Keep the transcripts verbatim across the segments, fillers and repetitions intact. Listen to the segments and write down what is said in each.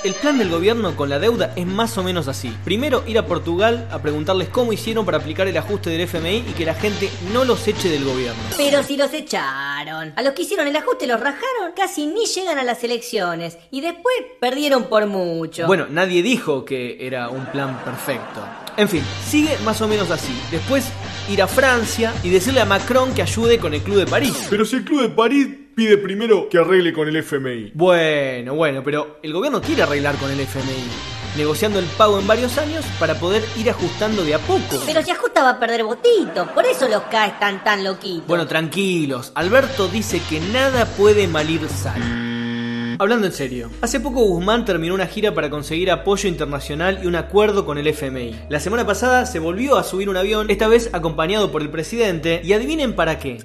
El plan del gobierno con la deuda es más o menos así. Primero, ir a Portugal a preguntarles cómo hicieron para aplicar el ajuste del F M I y que la gente no los eche del gobierno. Pero si los echaron. A los que hicieron el ajuste los rajaron, casi ni llegan a las elecciones. Y después perdieron por mucho. Bueno, nadie dijo que era un plan perfecto. En fin, sigue más o menos así. Después, ir a Francia y decirle a Macron que ayude con el Club de París. Pero si el Club de París pide primero que arregle con el F M I. Bueno, bueno, pero el gobierno quiere arreglar con el F M I, negociando el pago en varios años para poder ir ajustando de a poco. Pero si ajusta va a perder votitos, por eso los K están tan loquitos. Bueno, tranquilos. Alberto dice que nada puede malir sal. Hablando en serio, hace poco Guzmán terminó una gira para conseguir apoyo internacional y un acuerdo con el F M I. La semana pasada se volvió a subir un avión, esta vez acompañado por el presidente, y adivinen para qué.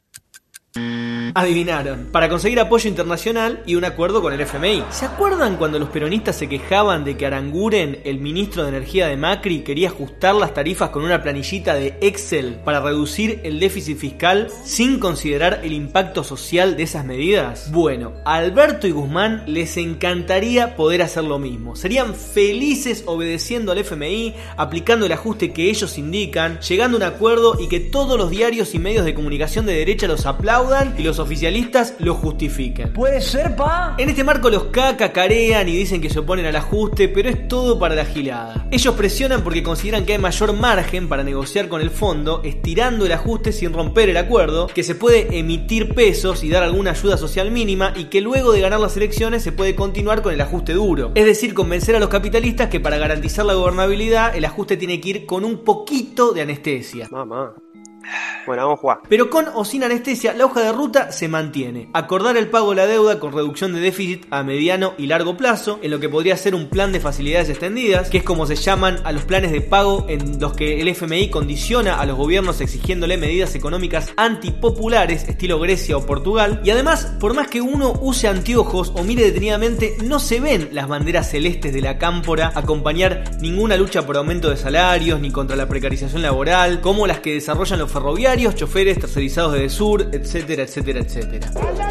Adivinaron, para conseguir apoyo internacional y un acuerdo con el F M I. ¿Se acuerdan cuando los peronistas se quejaban de que Aranguren, el ministro de Energía de Macri, quería ajustar las tarifas con una planillita de Excel para reducir el déficit fiscal sin considerar el impacto social de esas medidas? Bueno, a Alberto y Guzmán les encantaría poder hacer lo mismo. Serían felices obedeciendo al F M I, aplicando el ajuste que ellos indican, llegando a un acuerdo y que todos los diarios y medios de comunicación de derecha los aplaudan y los oficialistas lo justifiquen. ¿Puede ser, pa? En este marco los K cacarean y dicen que se oponen al ajuste, pero es todo para la gilada. Ellos presionan porque consideran que hay mayor margen para negociar con el fondo, estirando el ajuste sin romper el acuerdo, que se puede emitir pesos y dar alguna ayuda social mínima y que luego de ganar las elecciones se puede continuar con el ajuste duro. Es decir, convencer a los capitalistas que para garantizar la gobernabilidad el ajuste tiene que ir con un poquito de anestesia. Mamá. Bueno, vamos a jugar. Pero con o sin anestesia, la hoja de ruta se mantiene. Acordar el pago de la deuda con reducción de déficit a mediano y largo plazo, en lo que podría ser un plan de facilidades extendidas, que es como se llaman a los planes de pago en los que el F M I condiciona a los gobiernos exigiéndole medidas económicas antipopulares, estilo Grecia o Portugal. Y además, por más que uno use anteojos o mire detenidamente, no se ven las banderas celestes de la cámpora acompañar ninguna lucha por aumento de salarios ni contra la precarización laboral, como las que desarrollan los ferroviarios, choferes tercerizados de Desur, etcétera, etcétera, etcétera.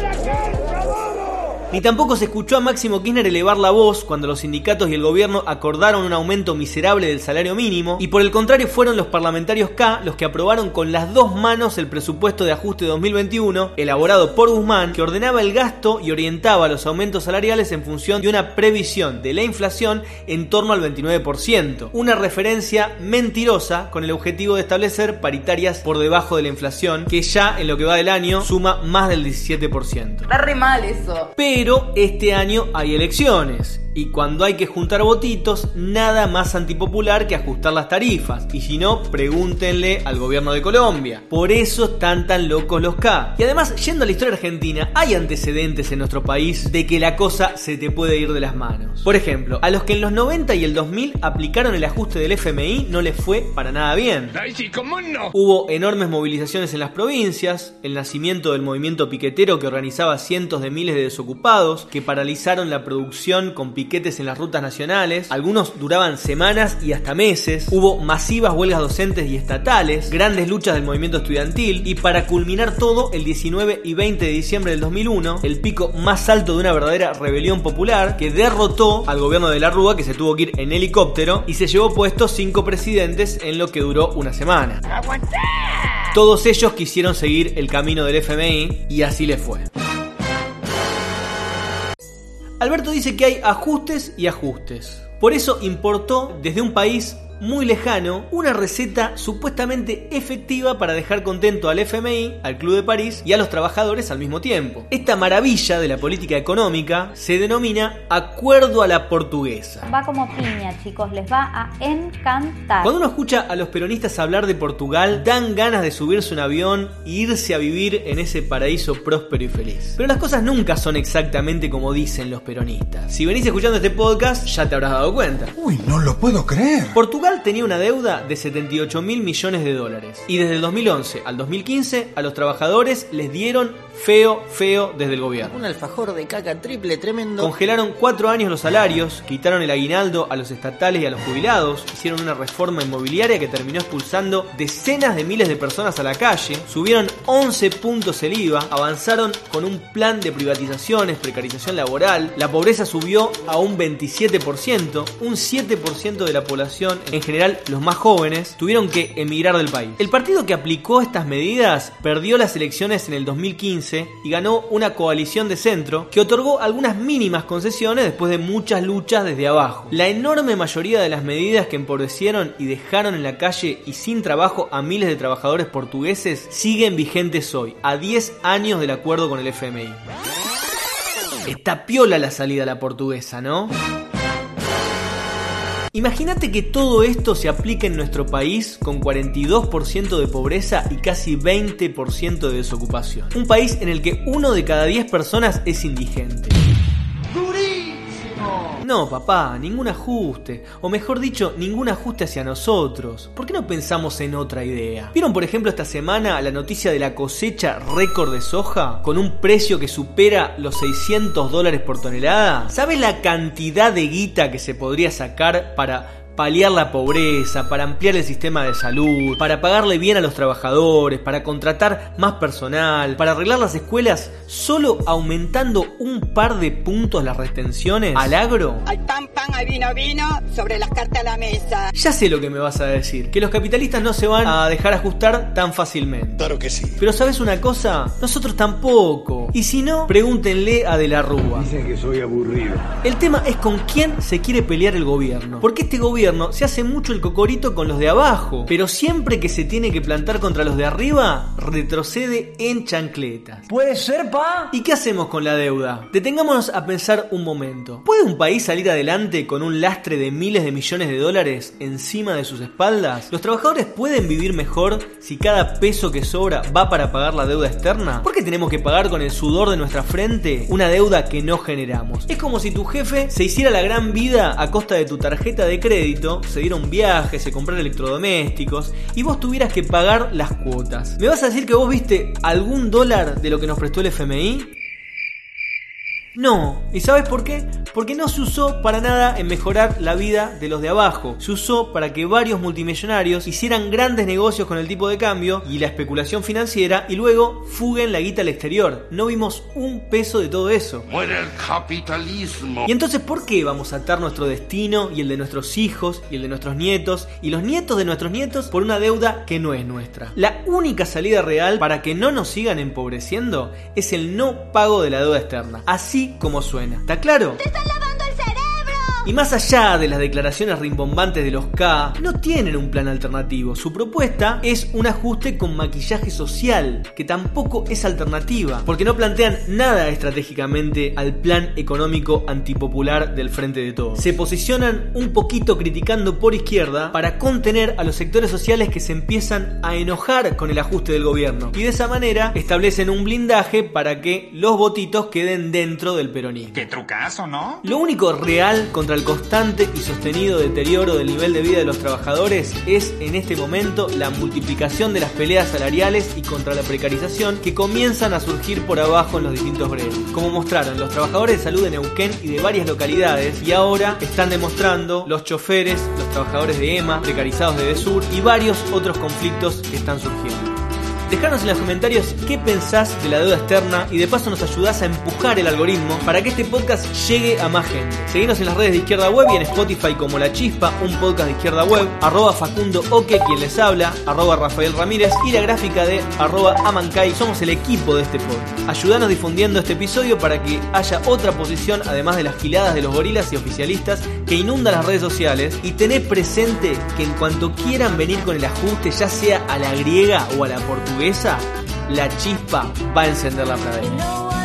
Ni tampoco se escuchó a Máximo Kirchner elevar la voz cuando los sindicatos y el gobierno acordaron un aumento miserable del salario mínimo, y por el contrario fueron los parlamentarios K los que aprobaron con las dos manos el presupuesto de ajuste dos mil veintiuno, elaborado por Guzmán, que ordenaba el gasto y orientaba los aumentos salariales en función de una previsión de la inflación en torno al veintinueve por ciento. Una referencia mentirosa con el objetivo de establecer paritarias por debajo de la inflación, que ya en lo que va del año suma más del diecisiete por ciento. Está re mal eso. Pero Pero este año hay elecciones y cuando hay que juntar votitos, nada más antipopular que ajustar las tarifas. Y si no, pregúntenle al gobierno de Colombia. Por eso están tan locos los K. Y además, yendo a la historia argentina, hay antecedentes en nuestro país de que la cosa se te puede ir de las manos. Por ejemplo, a los que en los noventa y el dos mil aplicaron el ajuste del F M I no les fue para nada bien. Ay, sí, ¿cómo no? Hubo enormes movilizaciones en las provincias, el nacimiento del movimiento piquetero que organizaba cientos de miles de desocupados, que paralizaron la producción con piquetes en las rutas nacionales. Algunos duraban semanas y hasta meses. Hubo masivas huelgas docentes y estatales, grandes luchas del movimiento estudiantil, y para culminar todo, el diecinueve y veinte de diciembre del dos mil uno, el pico más alto de una verdadera rebelión popular que derrotó al gobierno de la Rúa, que se tuvo que ir en helicóptero y se llevó puestos cinco presidentes en lo que duró una semana. ¡Aguantá! Todos ellos quisieron seguir el camino del F M I y así les fue. Alberto dice que hay ajustes y ajustes. Por eso importó desde un país muy lejano una receta supuestamente efectiva para dejar contento al F M I, al Club de París y a los trabajadores al mismo tiempo. Esta maravilla de la política económica se denomina acuerdo a la portuguesa. Va como piña, chicos, les va a encantar. Cuando uno escucha a los peronistas hablar de Portugal, dan ganas de subirse un avión e irse a vivir en ese paraíso próspero y feliz. Pero las cosas nunca son exactamente como dicen los peronistas. Si venís escuchando este podcast, ya te habrás dado cuenta. Uy, no lo puedo creer. Portugal tenía una deuda de setenta y ocho mil millones de dólares y desde el dos mil once al dos mil quince a los trabajadores les dieron Feo, feo desde el gobierno. Un alfajor de caca triple tremendo. Congelaron cuatro años los salarios, quitaron el aguinaldo a los estatales y a los jubilados, hicieron una reforma inmobiliaria que terminó expulsando decenas de miles de personas a la calle, subieron once puntos el I V A, avanzaron con un plan de privatizaciones, precarización laboral, la pobreza subió a un veintisiete por ciento, un siete por ciento de la población, en general los más jóvenes, tuvieron que emigrar del país. El partido que aplicó estas medidas perdió las elecciones en el dos mil quince y ganó una coalición de centro que otorgó algunas mínimas concesiones después de muchas luchas desde abajo. La enorme mayoría de las medidas que empobrecieron y dejaron en la calle y sin trabajo a miles de trabajadores portugueses siguen vigentes hoy, a diez años del acuerdo con el F M I. Está piola la salida a la portuguesa, ¿no? Imagínate que todo esto se aplique en nuestro país con cuarenta y dos por ciento de pobreza y casi veinte por ciento de desocupación. Un país en el que uno de cada diez personas es indigente. No, papá, ningún ajuste. O mejor dicho, ningún ajuste hacia nosotros. ¿Por qué no pensamos en otra idea? ¿Vieron, por ejemplo, esta semana la noticia de la cosecha récord de soja? Con un precio que supera los seiscientos dólares por tonelada. ¿Sabes la cantidad de guita que se podría sacar para paliar la pobreza, para ampliar el sistema de salud, para pagarle bien a los trabajadores, para contratar más personal, para arreglar las escuelas, solo aumentando un par de puntos las retenciones al agro? Al pan, pan, al vino, vino, sobre las cartas a la mesa. Ya sé lo que me vas a decir, que los capitalistas no se van a dejar ajustar tan fácilmente. Claro que sí. Pero ¿sabes una cosa? Nosotros tampoco. Y si no, pregúntenle a De la Rúa. Dicen que soy aburrido. El tema es con quién se quiere pelear el gobierno. Porque este gobierno se hace mucho el cocorito con los de abajo, pero siempre que se tiene que plantar contra los de arriba, retrocede en chancletas. ¿Puede ser, pa? ¿Y qué hacemos con la deuda? Detengámonos a pensar un momento. ¿Puede un país salir adelante con un lastre de miles de millones de dólares encima de sus espaldas? ¿Los trabajadores pueden vivir mejor si cada peso que sobra va para pagar la deuda externa? ¿Por qué tenemos que pagar con el sudor de nuestra frente una deuda que no generamos? Es como si tu jefe se hiciera la gran vida a costa de tu tarjeta de crédito, se diera un viaje, se comprara electrodomésticos y vos tuvieras que pagar las cuotas. ¿Me vas a decir que vos viste algún dólar de lo que nos prestó el F M I? No. ¿Y sabes por qué? Porque no se usó para nada en mejorar la vida de los de abajo. Se usó para que varios multimillonarios hicieran grandes negocios con el tipo de cambio y la especulación financiera y luego fuguen la guita al exterior. No vimos un peso de todo eso. ¡Muere el capitalismo! Y entonces, ¿por qué vamos a atar nuestro destino y el de nuestros hijos y el de nuestros nietos y los nietos de nuestros nietos por una deuda que no es nuestra? La única salida real para que no nos sigan empobreciendo es el no pago de la deuda externa. Así como suena. ¿Está claro? ¡Te están lavando el cerebro! Y más allá de las declaraciones rimbombantes de los K, no tienen un plan alternativo. Su propuesta es un ajuste con maquillaje social, que tampoco es alternativa, porque no plantean nada estratégicamente al plan económico antipopular del Frente de Todos. Se posicionan un poquito criticando por izquierda para contener a los sectores sociales que se empiezan a enojar con el ajuste del gobierno. Y de esa manera establecen un blindaje para que los votitos queden dentro del peronismo. ¡Qué trucazo!, ¿no? Lo único real contra el constante y sostenido deterioro del nivel de vida de los trabajadores es en este momento la multiplicación de las peleas salariales y contra la precarización que comienzan a surgir por abajo en los distintos gremios, como mostraron los trabajadores de salud de Neuquén y de varias localidades, y ahora están demostrando los choferes, los trabajadores de EMA, precarizados de Edesur y varios otros conflictos que están surgiendo. Dejanos en los comentarios qué pensás de la deuda externa y de paso nos ayudás a empujar el algoritmo para que este podcast llegue a más gente. Seguinos en las redes de Izquierda Web y en Spotify como La Chispa, un podcast de Izquierda Web, arroba Facundo Oque, quien les habla, arroba Rafael Ramírez y la gráfica de arroba Amancay. Somos el equipo de este podcast. Ayudanos difundiendo este episodio para que haya otra posición además de las giladas de los gorilas y oficialistas que inundan las redes sociales, y tené presente que en cuanto quieran venir con el ajuste, ya sea a la griega o a la portuguesa, La Chispa va a encender la pradera.